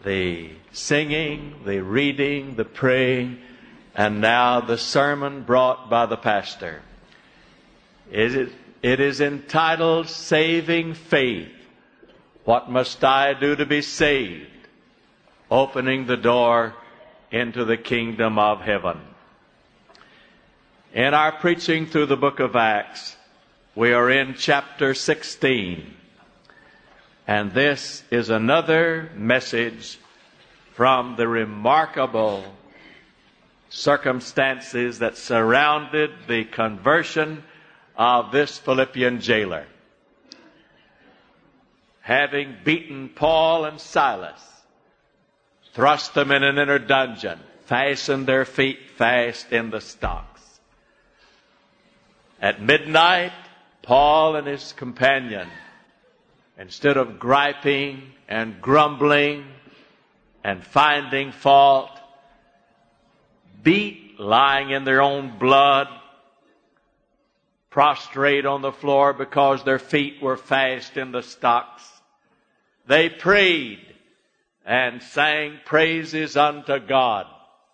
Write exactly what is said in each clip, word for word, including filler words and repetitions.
the singing, the reading, the praying, and now the sermon brought by the pastor. It is, it is entitled Saving Faith. What must I do to be saved? Opening the door into the kingdom of heaven. In our preaching through the book of Acts, we are in chapter sixteen. And this is another message from the remarkable circumstances that surrounded the conversion of this Philippian jailer. Having beaten Paul and Silas, thrust them in an inner dungeon, fastened their feet fast in the stocks. At midnight, Paul and his companion, instead of griping and grumbling and finding fault, beat, lying in their own blood, prostrate on the floor because their feet were fast in the stocks. They prayed and sang praises unto God.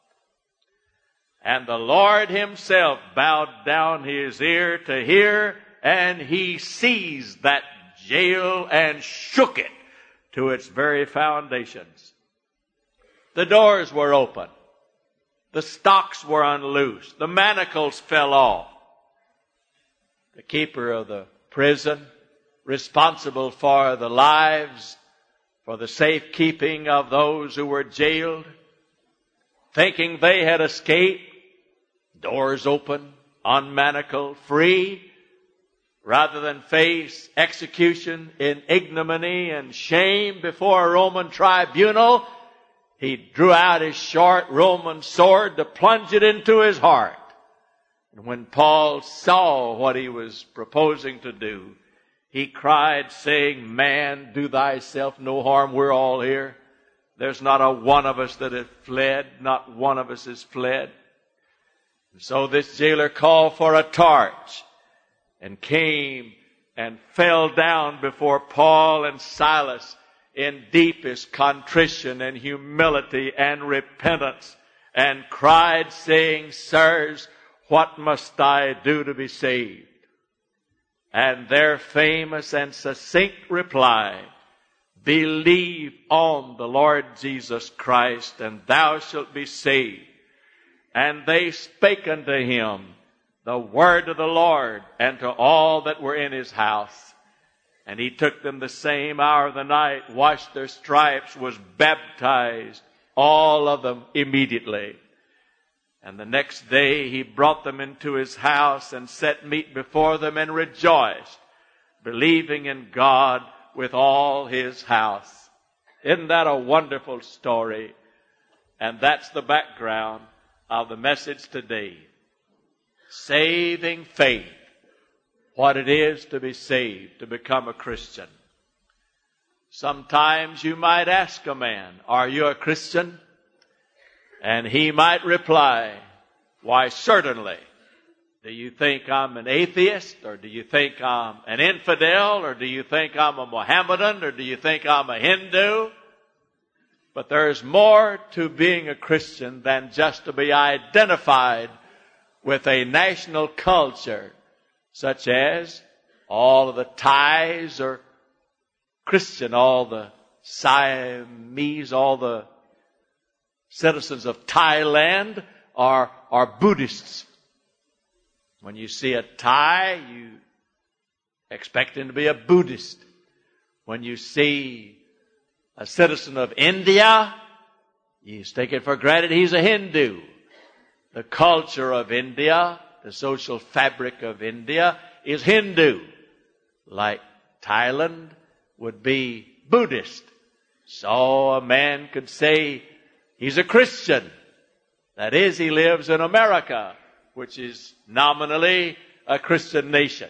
And the Lord himself bowed down his ear to hear, and he seized that jail and shook it to its very foundations. The doors were open. The stocks were unloosed. The manacles fell off. The keeper of the prison, responsible for the lives, for the safekeeping of those who were jailed, thinking they had escaped, doors open, unmanacled, free, rather than face execution in ignominy and shame before a Roman tribunal, he drew out his short Roman sword to plunge it into his heart. And when Paul saw what he was proposing to do, he cried, saying, "Man, do thyself no harm. We're all here. There's not a one of us that has fled. Not one of us has fled." And so this jailer called for a torch and came and fell down before Paul and Silas in deepest contrition and humility and repentance, and cried, saying, "Sirs, what must I do to be saved?" And their famous and succinct reply, "Believe on the Lord Jesus Christ, and thou shalt be saved." And they spake unto him the word of the Lord, and to all that were in his house. And he took them the same hour of the night, washed their stripes, was baptized, all of them immediately. And the next day he brought them into his house and set meat before them and rejoiced, believing in God with all his house. Isn't that a wonderful story? And that's the background of the message today. Saving faith. What it is to be saved, to become a Christian. Sometimes you might ask a man, "Are you a Christian?" And he might reply, "Why, certainly. Do you think I'm an atheist? Or do you think I'm an infidel? Or do you think I'm a Mohammedan? Or do you think I'm a Hindu?" But there's more to being a Christian than just to be identified with a national culture, such as all of the Thais are Christian, all the Siamese, all the citizens of Thailand are, are Buddhists. When you see a Thai, you expect him to be a Buddhist. When you see a citizen of India, you take it for granted he's a Hindu. The culture of India, the social fabric of India is Hindu. Like Thailand would be Buddhist. So a man could say he's a Christian. That is, he lives in America, which is nominally a Christian nation.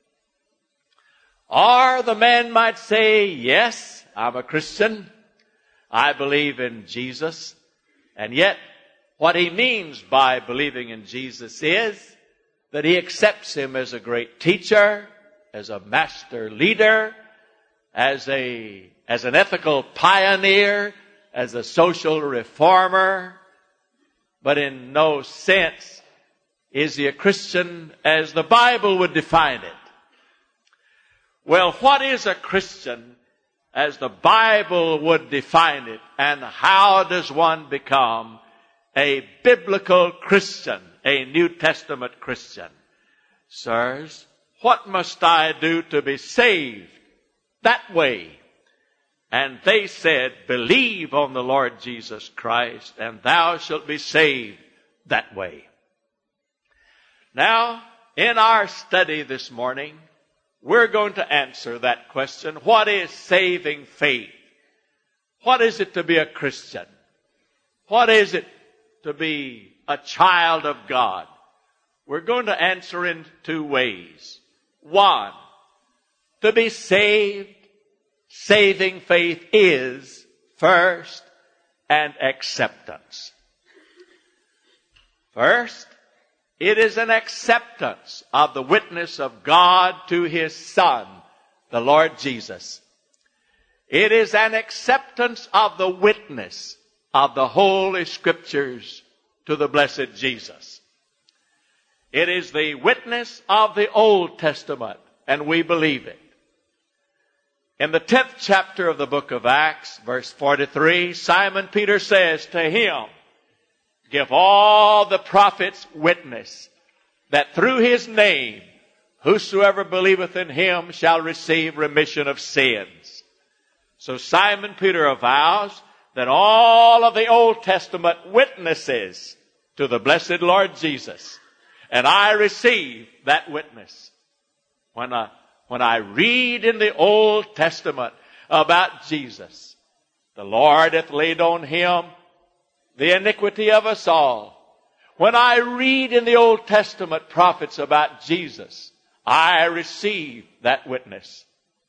Or the man might say, "Yes, I'm a Christian. I believe in Jesus." And yet, what he means by believing in Jesus is that he accepts him as a great teacher, as a master leader, as a, as an ethical pioneer, as a social reformer, but in no sense is he a Christian as the Bible would define it. Well, what is a Christian as the Bible would define it, and how does one become a biblical Christian, a New Testament Christian? Sirs, what must I do to be saved that way? And they said, believe on the Lord Jesus Christ, and thou shalt be saved that way. Now, in our study this morning, we're going to answer that question. What is saving faith? What is it to be a Christian? What is it to be a child of God? We're going to answer in two ways. One, to be saved, saving faith is first an acceptance. First, it is an acceptance of the witness of God to His Son, the Lord Jesus. It is an acceptance of the witness of the Holy Scriptures to the blessed Jesus. It is the witness of the Old Testament, and we believe it. In the tenth chapter of the book of Acts, verse forty-three, Simon Peter says to him, give all the prophets witness that through his name whosoever believeth in him shall receive remission of sins. So Simon Peter avows that all of the Old Testament witnesses to the blessed Lord Jesus. And I receive that witness. When I, when I read in the Old Testament about Jesus, the Lord hath laid on him the iniquity of us all. When I read in the Old Testament prophets about Jesus, I receive that witness.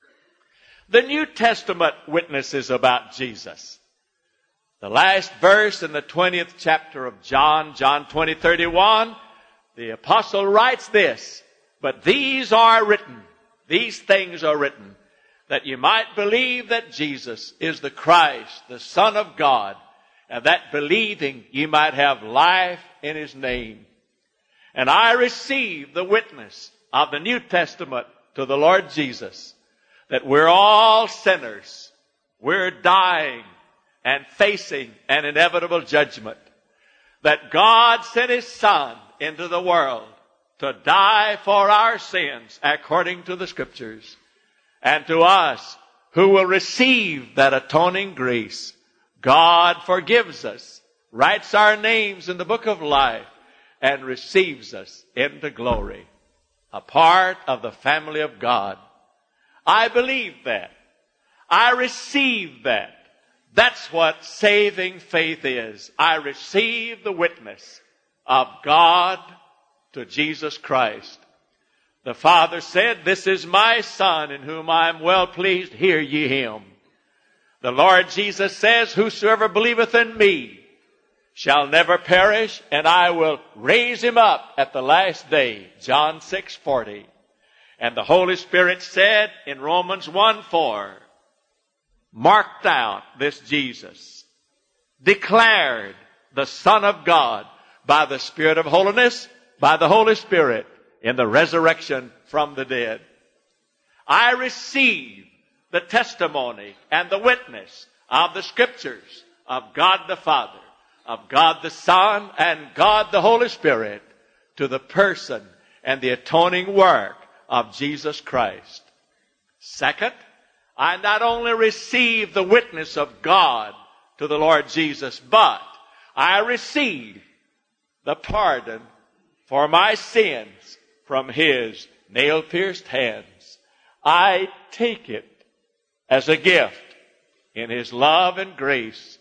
The New Testament witnesses about Jesus. The last verse in the twentieth chapter of John, John twenty thirty-one, the apostle writes this, but these are written, these things are written, that you might believe that Jesus is the Christ, the Son of God, and that believing ye might have life in His name. And I receive the witness of the New Testament to the Lord Jesus, that we're all sinners. We're dying and facing an inevitable judgment. That God sent His Son into the world to die for our sins according to the Scriptures. And to us who will receive that atoning grace, God forgives us, writes our names in the book of life, and receives us into glory, a part of the family of God. I believe that. I receive that. That's what saving faith is. I receive the witness of God to Jesus Christ. The Father said, this is my Son in whom I am well pleased, hear ye him. The Lord Jesus says, whosoever believeth in me shall never perish, and I will raise him up at the last day. John six forty. And the Holy Spirit said in Romans one four, marked out this Jesus, declared the Son of God by the Spirit of holiness, by the Holy Spirit in the resurrection from the dead. I receive the testimony and the witness of the Scriptures of God the Father, of God the Son, and God the Holy Spirit to the person and the atoning work of Jesus Christ. Second, I not only receive the witness of God to the Lord Jesus, but I receive the pardon for my sins from His nail-pierced hands. I take it as a gift in His love and grace.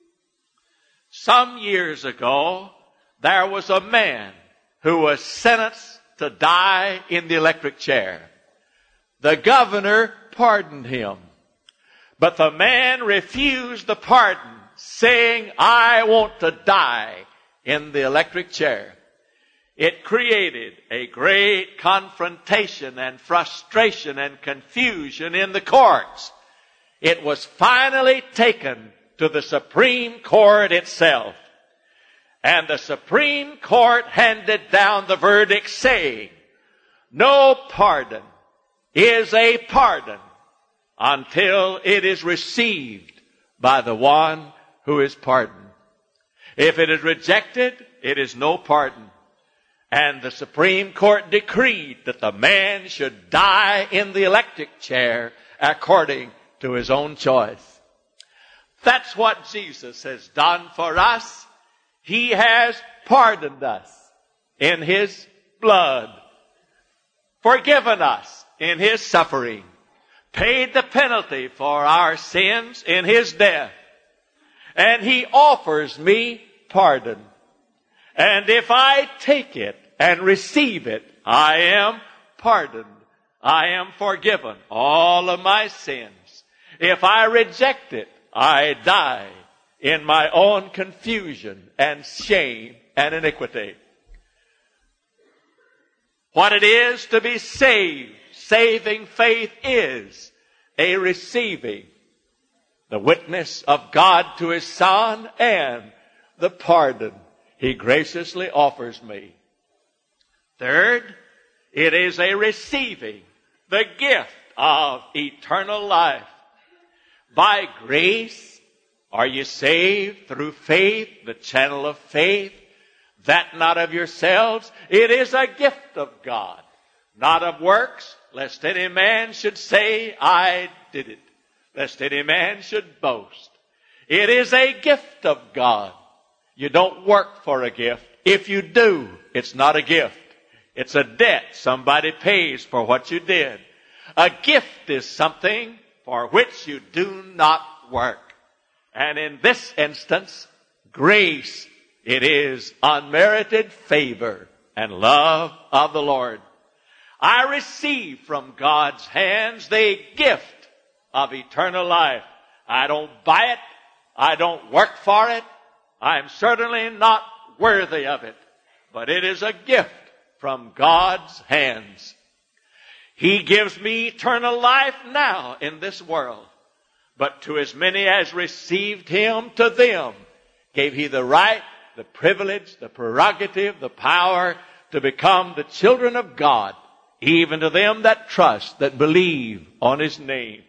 Some years ago, there was a man who was sentenced to die in the electric chair. The governor pardoned him, but the man refused the pardon, saying, I want to die in the electric chair. It created a great confrontation and frustration and confusion in the courts. It was finally taken to the Supreme Court itself. And the Supreme Court handed down the verdict saying, no pardon is a pardon until it is received by the one who is pardoned. If it is rejected, it is no pardon. And the Supreme Court decreed that the man should die in the electric chair according to his own choice. That's what Jesus has done for us. He has pardoned us in his blood, forgiven us in his suffering, paid the penalty for our sins in his death, and he offers me pardon. And if I take it and receive it, I am pardoned. I am forgiven all of my sins. If I reject it, I die in my own confusion and shame and iniquity. What it is to be saved, saving faith is a receiving the witness of God to his Son and the pardon he graciously offers me. Third, it is a receiving the gift of eternal life. By grace are you saved through faith, the channel of faith, that not of yourselves. It is a gift of God, not of works, lest any man should say, I did it, lest any man should boast. It is a gift of God. You don't work for a gift. If you do, it's not a gift. It's a debt somebody pays for what you did. A gift is something for which you do not work. And in this instance, grace, it is unmerited favor and love of the Lord. I receive from God's hands the gift of eternal life. I don't buy it. I don't work for it. I'm certainly not worthy of it. But it is a gift from God's hands. He gives me eternal life now in this world. But to as many as received him, to them gave he the right, the privilege, the prerogative, the power to become the children of God, even to them that trust, that believe on his name.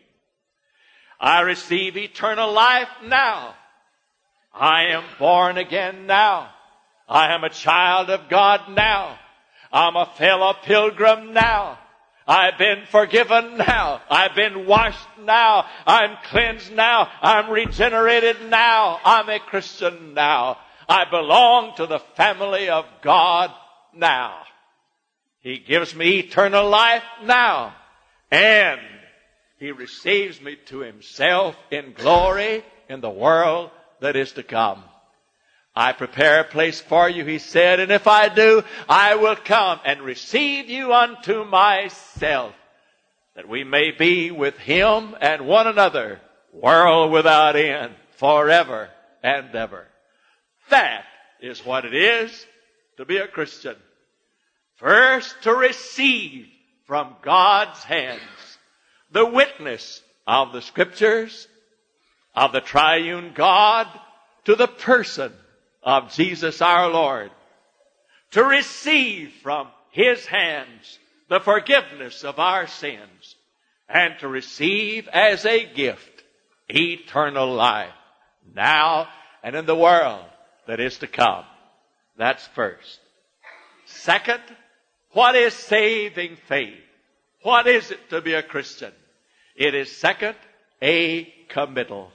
I receive eternal life now. I am born again now. I am a child of God now. I'm a fellow pilgrim now. I've been forgiven now. I've been washed now. I'm cleansed now. I'm regenerated now. I'm a Christian now. I belong to the family of God now. He gives me eternal life now. And he receives me to himself in glory in the world that is to come. I prepare a place for you, he said, and if I do, I will come and receive you unto myself, that we may be with him and one another, world without end, forever and ever. That is what it is to be a Christian. First, to receive from God's hands the witness of the Scriptures, of the triune God, to the person of Jesus our Lord. To receive from his hands the forgiveness of our sins, and to receive as a gift eternal life, now and in the world that is to come. That's first. Second, what is saving faith? What is it to be a Christian? It is, second, a committal.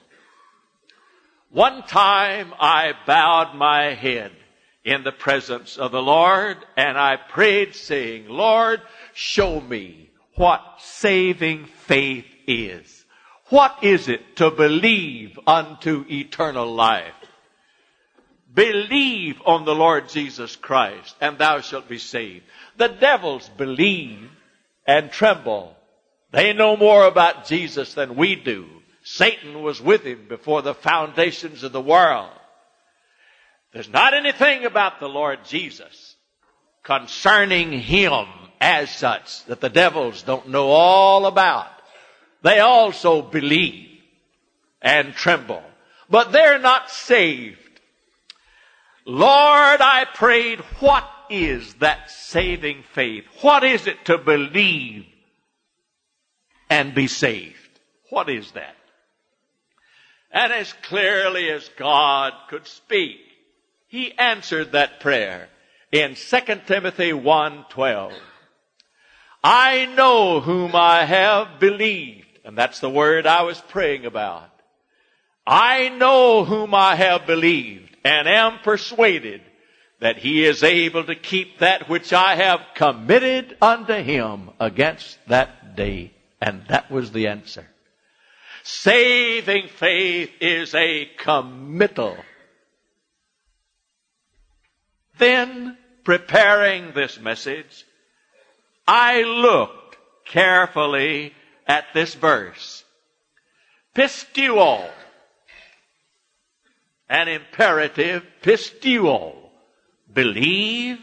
One time I bowed my head in the presence of the Lord, and I prayed, saying, Lord, show me what saving faith is. What is it to believe unto eternal life? Believe on the Lord Jesus Christ, and thou shalt be saved. The devils believe and tremble. They know more about Jesus than we do. Satan was with him before the foundations of the world. There's not anything about the Lord Jesus concerning him as such that the devils don't know all about. They also believe and tremble. but they're not saved. Lord, I prayed, what is that saving faith? What is it to believe and be saved? What is that? And as clearly as God could speak, he answered that prayer in Second Timothy one twelve. I know whom I have believed. And that's the word I was praying about. I know whom I have believed, and am persuaded that he is able to keep that which I have committed unto him against that day. And that was the answer. Saving faith is a committal. Then, preparing this message, I looked carefully at this verse. Pistuo. An imperative, pistuo. Believe.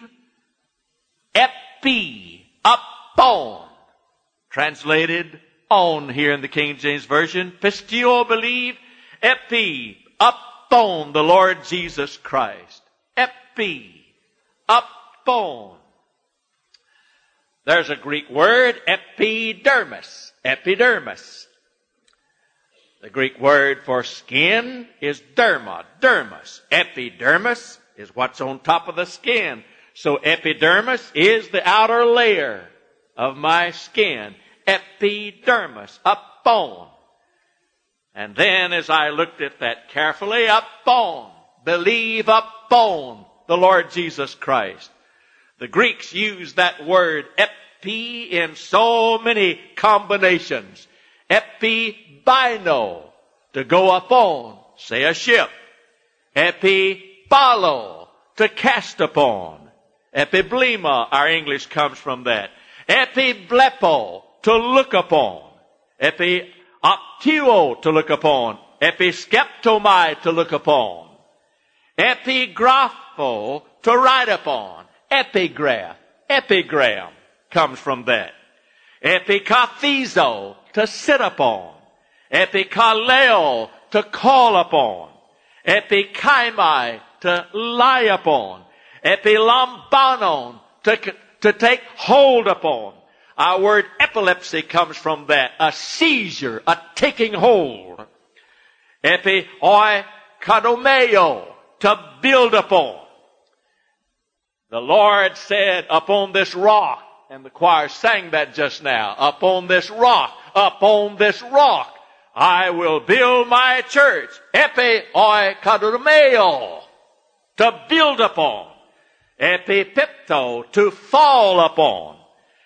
Epi. Upon. Translated on here in the King James Version. Pistuo, believe. Epi. Upon the Lord Jesus Christ. Epi. Upon. There's a Greek word, epidermis. Epidermis. The Greek word for skin is derma, dermis. Epidermis is what's on top of the skin. So epidermis is the outer layer of my skin. Epidermis, upon. And then as I looked at that carefully, upon. Believe upon the Lord Jesus Christ. The Greeks use that word epi in so many combinations. Epibino, to go upon, say a ship. Epibalo, to cast upon. Epiblema, our English comes from that. Epiblepo, to look upon. Epioptio, to look upon. Episkeptomai, to look upon. Epigrapho, to write upon. Epigraph, epigram comes from that. Epikathizo, to sit upon. Epikaleo, to call upon. Epikaimai, to lie upon. Epilambanon, to, to take hold upon. Our word epilepsy comes from that. A seizure, a taking hold. Epioikadomeo, to build upon. The Lord said, upon this rock, and the choir sang that just now, upon this rock, upon this rock, I will build my church. Epioikadomeo, to build upon. Epipipto, to fall upon.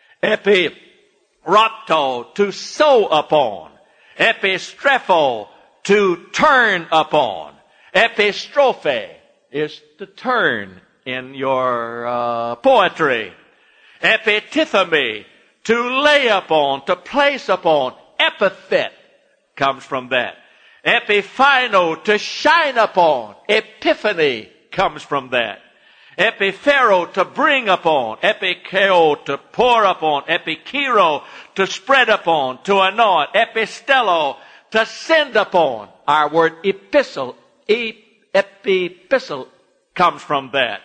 Epirapto, to sow upon. Epistrepho, to turn upon. Epistrophe is to turn in your uh, poetry. Epitithemy, to lay upon, to place upon. Epithet comes from that. Epiphino, to shine upon. Epiphany comes from that. Epiphero, to bring upon. Epikeo, to pour upon. Epikiro, to spread upon, to anoint. Epistello, to send upon. Our word epistle, epipistle comes from that.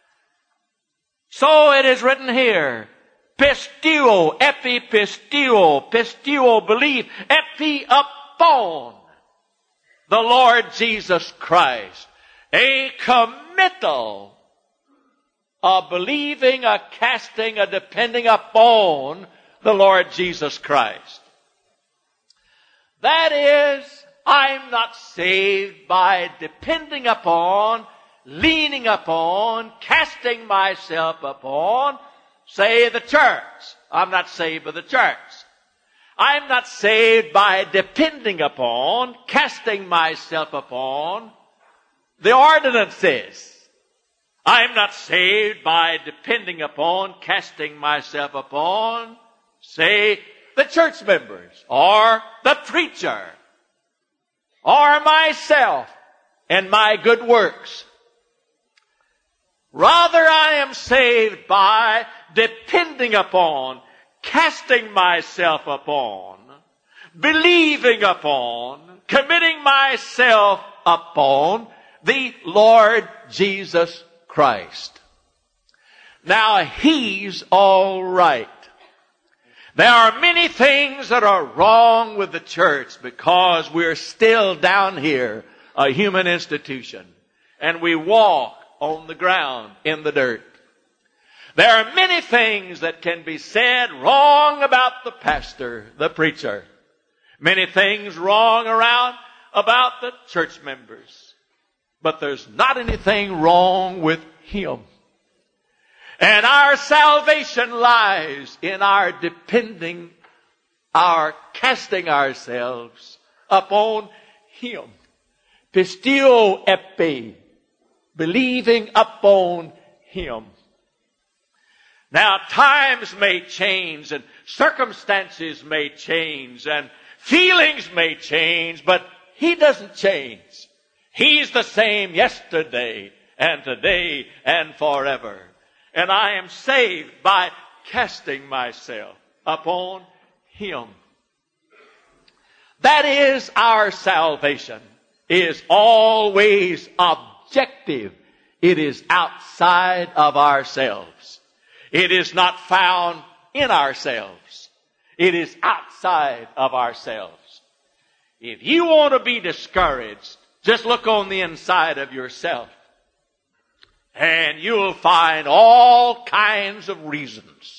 So it is written here, pistuo, epipistuo, pistuo, believe, epi upon the Lord Jesus Christ. A committal, a believing, a casting, a depending upon the Lord Jesus Christ. That is, I'm not saved by depending upon, leaning upon, casting myself upon, say, the church. I'm not saved by the church. I'm not saved by depending upon, casting myself upon the ordinances. I'm not saved by depending upon, casting myself upon, say, the church members, or the preacher, or myself and my good works. Rather, I am saved by depending upon, casting myself upon, believing upon, committing myself upon the Lord Jesus Christ. Now, He's all right. There are many things that are wrong with the church because we're still down here, a human institution, and we walk on the ground in the dirt. There are many things that can be said wrong about the pastor, the preacher. Many things wrong around about the church members. But there's not anything wrong with Him. And our salvation lies in our depending, our casting ourselves upon Him. Pistio epi, believing upon Him. Now, times may change and circumstances may change and feelings may change, but He doesn't change. He's the same yesterday and today and forever. And I am saved by casting myself upon Him. That is our salvation. It is always objective. It is outside of ourselves. It is not found in ourselves. It is outside of ourselves. If you want to be discouraged, just look on the inside of yourself. And you'll find all kinds of reasons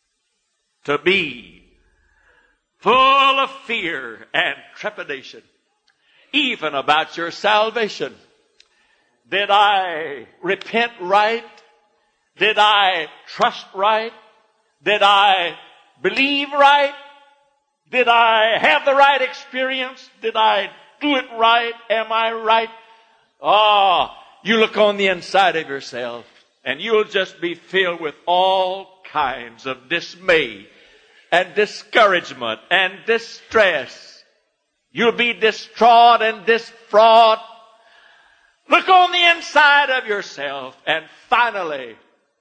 to be full of fear and trepidation, even about your salvation. Did I repent right? Did I trust right? Did I believe right? Did I have the right experience? Did I do it right? Am I right? Oh, you look on the inside of yourself and you'll just be filled with all kinds of dismay and discouragement and distress. You'll be distraught and distraught. Look on the inside of yourself, and finally,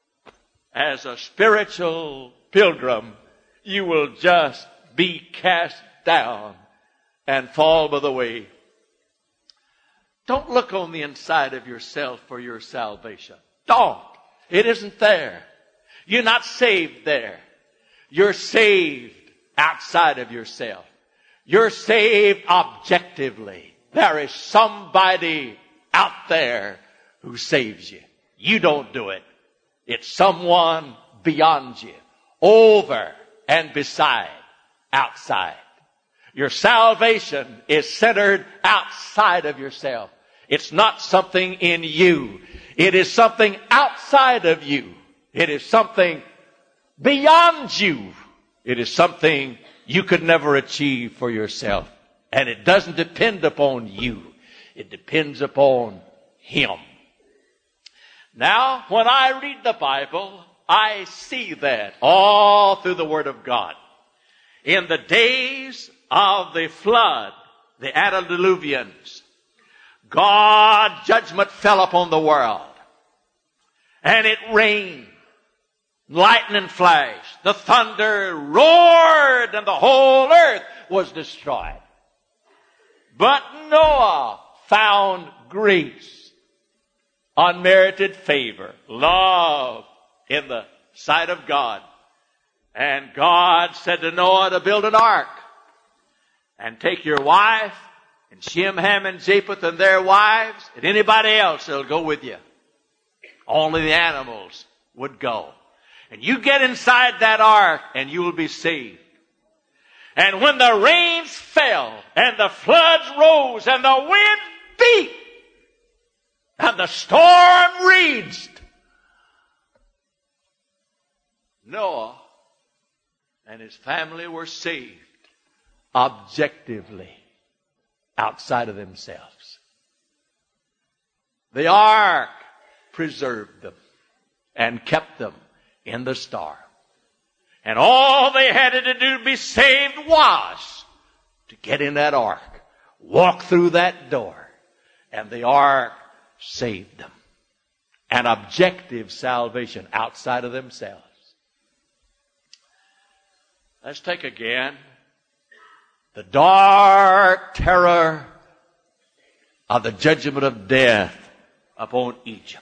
as a spiritual pilgrim, you will just be cast down and fall by the way. Don't look on the inside of yourself for your salvation. Don't. It isn't there. You're not saved there. You're saved outside of yourself. You're saved objectively. There is somebody out there who saves you. You don't do it. It's someone beyond you, over and beside, outside. Your salvation is centered outside of yourself. It's not something in you. It is something outside of you. It is something beyond you. It is something you could never achieve for yourself. And it doesn't depend upon you. It depends upon Him. Now, when I read the Bible, I see that all through the Word of God. In the days of the flood, the antediluvians, God's judgment fell upon the world. And it rained. Lightning flashed. The thunder roared and the whole earth was destroyed. But Noah found grace, unmerited favor, love in the sight of God. And God said to Noah to build an ark and take your wife and Shem, Ham, and Japheth and their wives and anybody else that'll go with you. Only the animals would go. And you get inside that ark and you will be saved. And when the rains fell and the floods rose and the wind beat and the storm raged, Noah and his family were saved objectively outside of themselves. The ark preserved them and kept them in the storm. And all they had to do to be saved was to get in that ark, walk through that door, and the ark saved them. An objective salvation outside of themselves. Let's take again the dark terror of the judgment of death upon Egypt.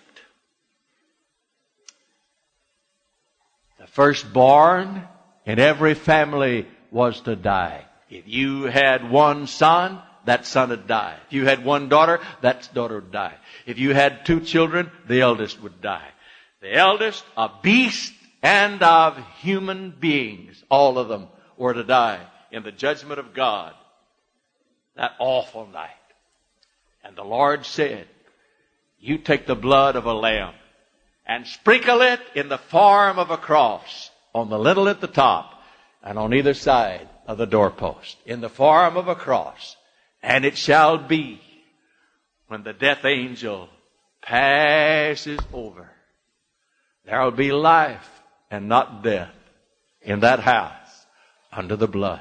The firstborn in every family was to die. If you had one son, that son would die. If you had one daughter, that daughter would die. If you had two children, the eldest would die. The eldest of beasts and of human beings, all of them were to die in the judgment of God that awful night. And the Lord said, you take the blood of a lamb and sprinkle it in the form of a cross on the lintel at the top and on either side of the doorpost in the form of a cross. And it shall be when the death angel passes over, there will be life and not death in that house under the blood.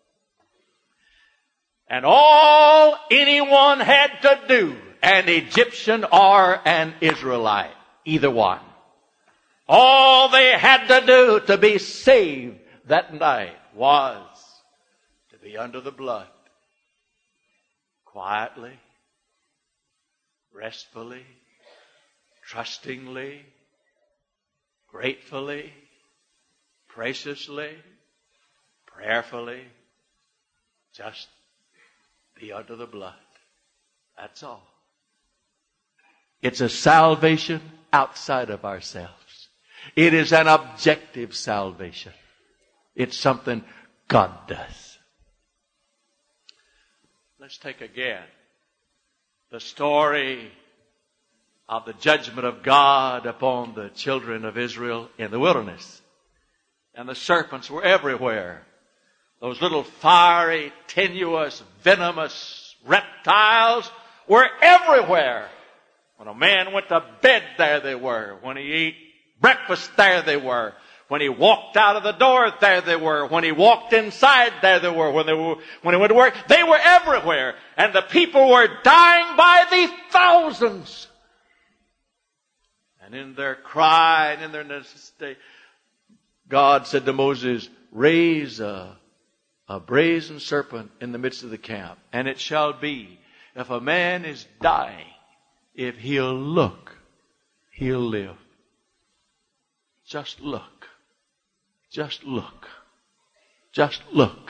And all anyone had to do, an Egyptian or an Israelite, either one, all they had to do to be saved that night was to be under the blood. Quietly, restfully, trustingly, gratefully, preciously, prayerfully, just be under the blood. That's all. It's a salvation outside of ourselves. It is an objective salvation. It's something God does. Let's take again the story of the judgment of God upon the children of Israel in the wilderness. And the serpents were everywhere. Those little fiery, tenuous, venomous reptiles were everywhere. When a man went to bed, there they were. When he ate breakfast, there they were. When he walked out of the door, there they were. When he walked inside, there they were. When they were, when he went to work, they were everywhere. And the people were dying by the thousands. And in their cry and in their necessity, God said to Moses, raise a, a brazen serpent in the midst of the camp. And it shall be, if a man is dying, if he'll look, he'll live. Just look. Just look. Just look.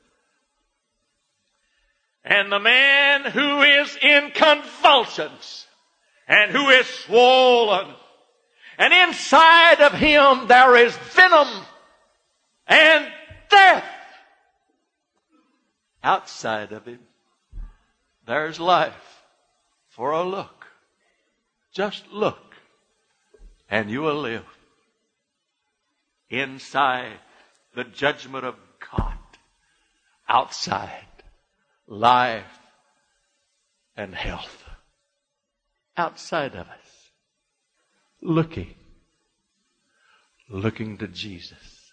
And the man who is in convulsions and who is swollen, and inside of him there is venom and death. Outside of him there's life for a look. Just look and you will live. Inside, the judgment of God. Outside, life and health. Outside of us, looking, looking to Jesus.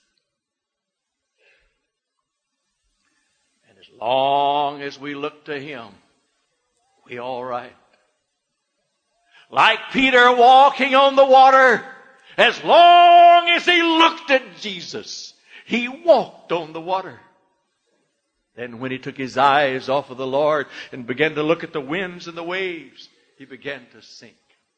And as long as we look to Him, we all right. Like Peter walking on the water, as long as he looked at Jesus, he walked on the water. Then when he took his eyes off of the Lord and began to look at the winds and the waves, he began to sink.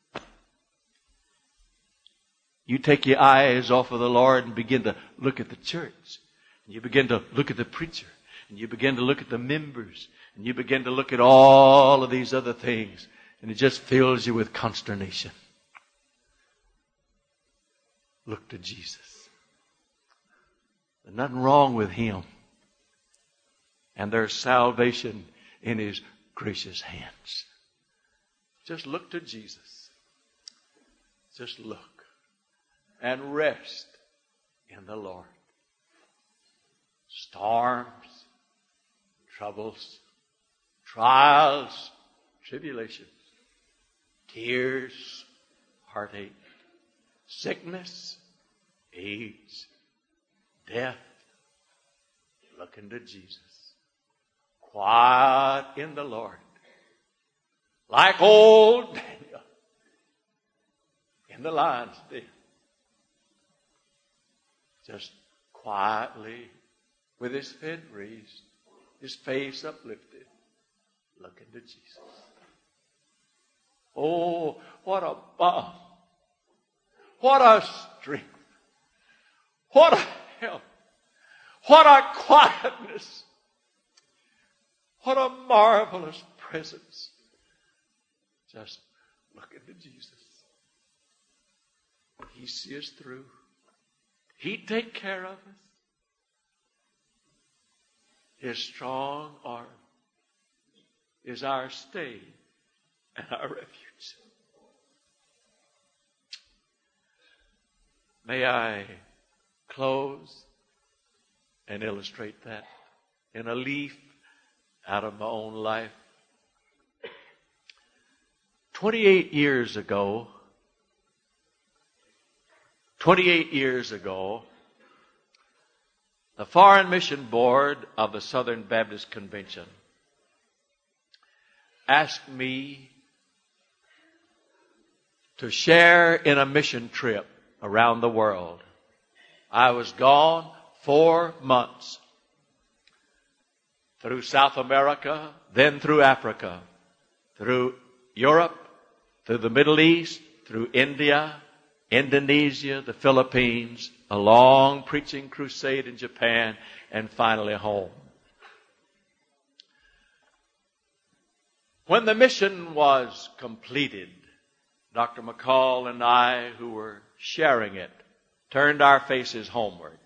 You take your eyes off of the Lord and begin to look at the church. And you begin to look at the preacher. And you begin to look at the members. And you begin to look at all of these other things. And it just fills you with consternation. Look to Jesus. There's nothing wrong with Him. And there's salvation in His gracious hands. Just look to Jesus. Just look. And rest in the Lord. Storms, troubles, trials, tribulations, tears, heartache, sickness, AIDS, death. Look into Jesus. Quiet in the Lord. Like old Daniel in the lion's den. Just quietly, with his head raised, his face uplifted, look into Jesus. Oh, what a balm. What a strength. What a help. What a quietness. What a marvelous presence. Just look into Jesus. He sees us through. He'd take care of us. His strong arm is our stay and our refuge. May I close and illustrate that in a leaf out of my own life. Twenty-eight years ago, twenty-eight years ago, the Foreign Mission Board of the Southern Baptist Convention asked me to share in a mission trip around the world. I was gone four months through South America, then through Africa, through Europe, through the Middle East, through India, Indonesia, the Philippines, a long preaching crusade in Japan, and finally home. When the mission was completed, Doctor McCall and I, who were sharing it, turned our faces homeward.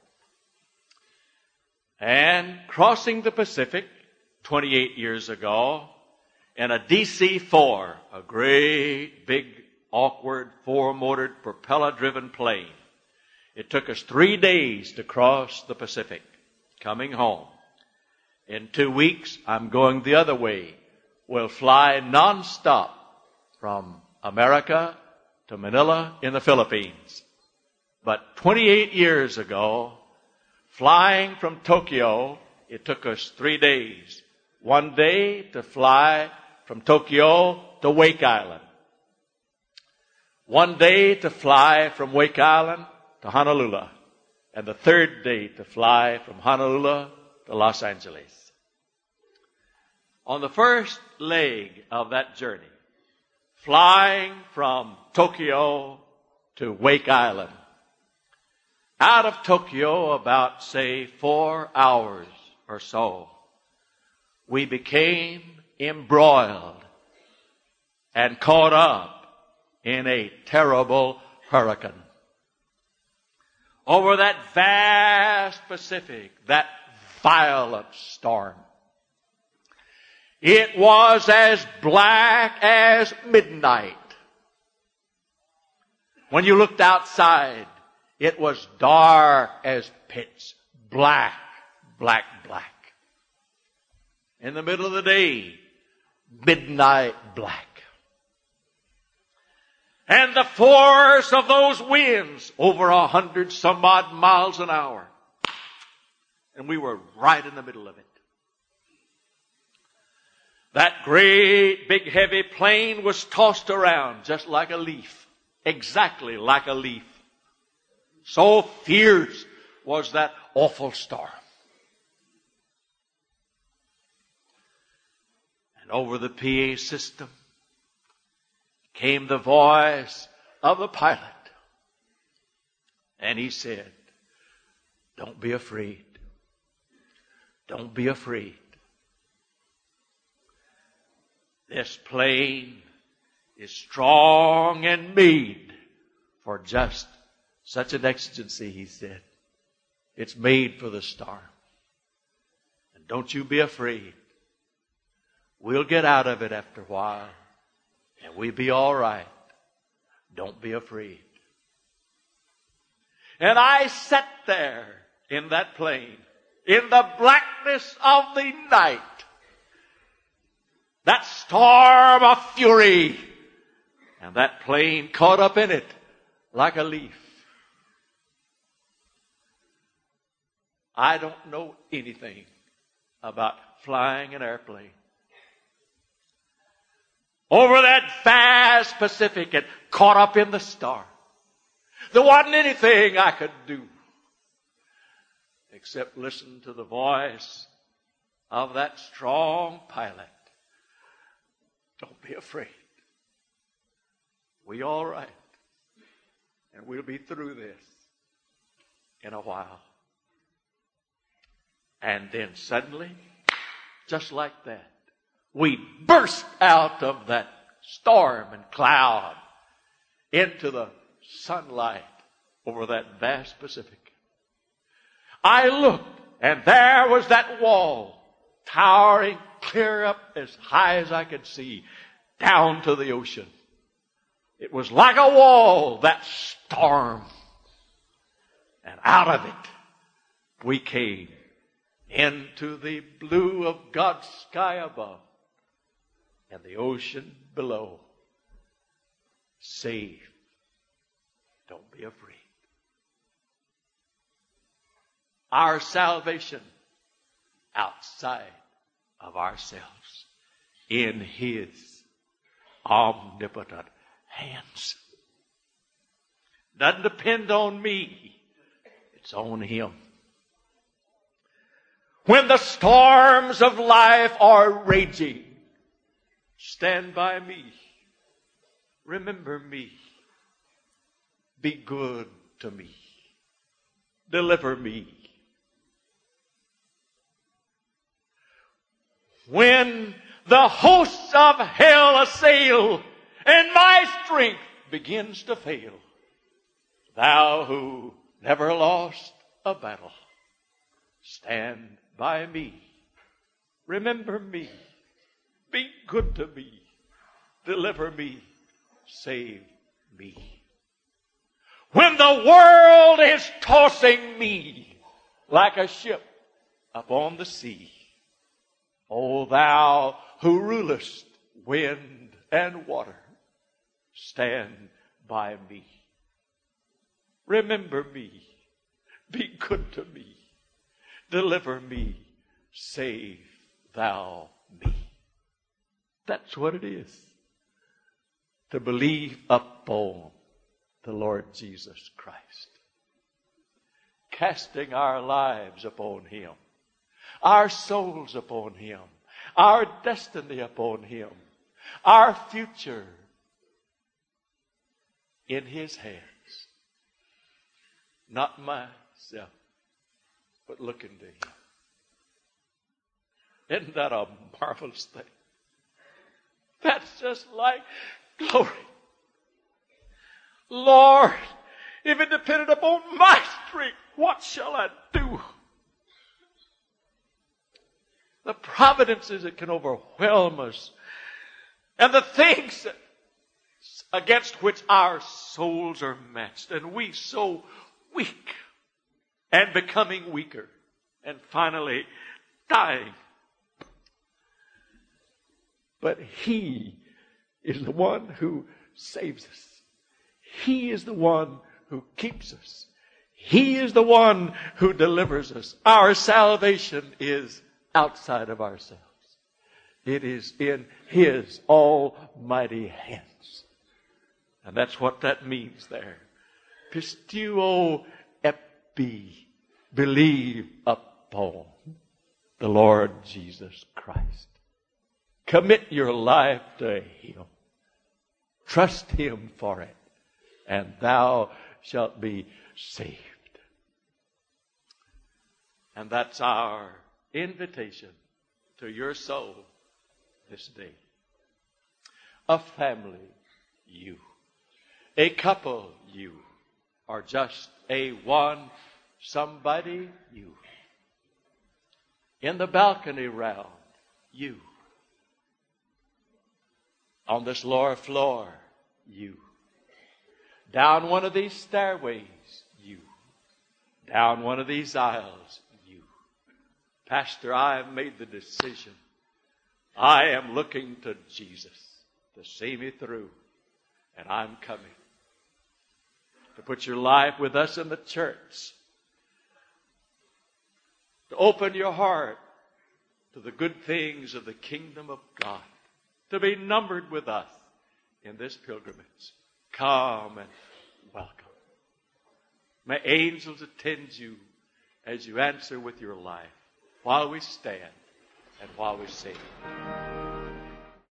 And crossing the Pacific twenty-eight years ago in a D C four, a great, big, awkward, four-motored, propeller-driven plane. It took us three days to cross the Pacific, coming home. In two weeks, I'm going the other way. We'll fly nonstop from America to Manila in the Philippines. But twenty-eight years ago, flying from Tokyo, it took us three days. One day to fly from Tokyo to Wake Island. One day to fly from Wake Island to Honolulu. And the third day to fly from Honolulu to Los Angeles. On the first leg of that journey, flying from Tokyo to Wake Island, out of Tokyo about, say, four hours or so, we became embroiled and caught up in a terrible hurricane. Over that vast Pacific, that violent storm. It was as black as midnight. When you looked outside, it was dark as pitch. Black, black, black. In the middle of the day, midnight black. And the force of those winds, over a hundred some odd miles an hour. And we were right in the middle of it. That great, big, heavy plane was tossed around just like a leaf. Exactly like a leaf. So fierce was that awful storm. And over the P A system came the voice of the pilot. And he said, "Don't be afraid. Don't be afraid. This plane is strong and made for just such an exigency," he said. "It's made for the storm. And don't you be afraid. We'll get out of it after a while. And we'll be all right. Don't be afraid." And I sat there in that plane, in the blackness of the night. That storm of fury. And that plane caught up in it like a leaf. I don't know anything about flying an airplane. Over that vast Pacific and caught up in the storm. There wasn't anything I could do except listen to the voice of that strong pilot. Don't be afraid. We all right. And we'll be through this in a while. And then suddenly, just like that, we burst out of that storm and cloud into the sunlight over that vast Pacific. I looked, and there was that wall, towering clear up as high as I could see, down to the ocean. It was like a wall, that storm. And out of it, we came into the blue of God's sky above and the ocean below. Safe. Don't be afraid. Our salvation outside of ourselves in His omnipotent hands. Doesn't depend on me. It's on Him. When the storms of life are raging, stand by me. Remember me. Be good to me. Deliver me. When the hosts of hell assail and my strength begins to fail, Thou who never lost a battle, stand by me. Remember me. Be good to me. Deliver me. Save me. When the world is tossing me like a ship upon the sea, O Thou who rulest wind and water, stand by me. Remember me. Be good to me. Deliver me. Save Thou me. That's what it is to believe upon the Lord Jesus Christ. Casting our lives upon Him, our souls upon Him, our destiny upon Him, our future in His hands. Not myself, but looking to Him. Isn't that a marvelous thing? That's just like glory. Lord, if it depended upon my strength, what shall I do? The providences that can overwhelm us, and the things that, against which our souls are matched, and we so weak, and becoming weaker, and finally dying. But He is the one who saves us. He is the one who keeps us. He is the one who delivers us. Our salvation is outside of ourselves. It is in His almighty hands. And that's what that means there. Pisteuo epi. Believe upon the Lord Jesus Christ. Commit your life to Him. Trust Him for it, and thou shalt be saved. And that's our invitation to your soul this day. A family, you. A couple, you. Or just a one somebody, you. In the balcony round, you. On this lower floor, you. Down one of these stairways, you. Down one of these aisles, you. Pastor, I have made the decision. I am looking to Jesus to see me through. And I'm coming to put your life with us in the church. To open your heart to the good things of the kingdom of God. To be numbered with us in this pilgrimage. Come and welcome. May angels attend you as you answer with your life while we stand and while we sing.